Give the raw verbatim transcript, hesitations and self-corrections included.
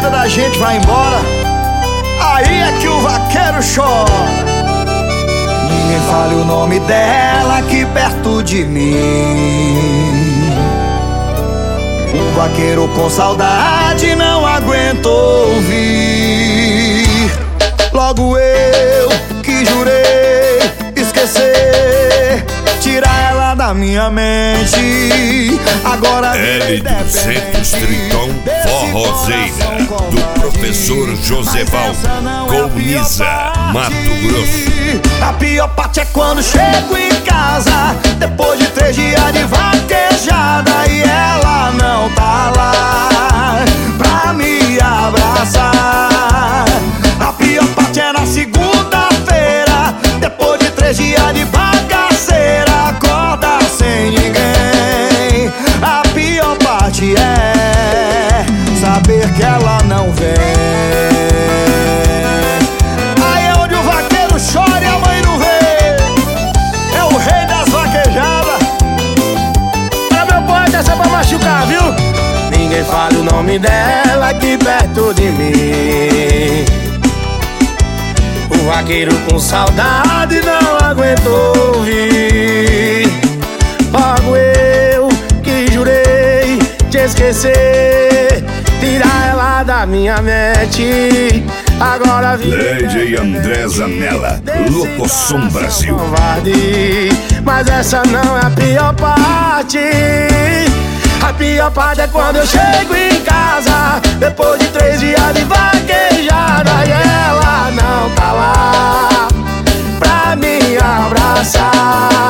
vida da gente vai embora, aí é que o vaqueiro chora. Ninguém fale o nome dela aqui perto de mim. Um vaqueiro com saudade não aguento ouvir. Logo eu que jurei esquecer, tirar ela da minha mente. Agora L duzentos Triton Forrozeira, do professor Joseval, Colniza, Mato Grosso. A pior parte é quando chego em casa, depois de três dias de vaquejada, e ela não tá lá pra me abraçar. A pior parte é na segunda-feira, depois de três dias de bagaceira, acorda sem ninguém. A pior parte é saber que ela não vem. Aí é onde o vaqueiro chora e a mãe não vê. É o rei das vaquejadas. É meu poeta, essa é pra machucar, viu? Ninguém fale o nome dela aqui perto de mim. O vaqueiro com saudade não aguentou ouvir. Logo eu que jurei te esquecer, tirar ela da minha mente. Agora vi D J André Zanella, Locosom Brasil. Covarde, mas essa não é a pior parte. A pior parte é quando eu chego em casa, depois de três dias de vaquejada, e ela não tá lá pra me abraçar.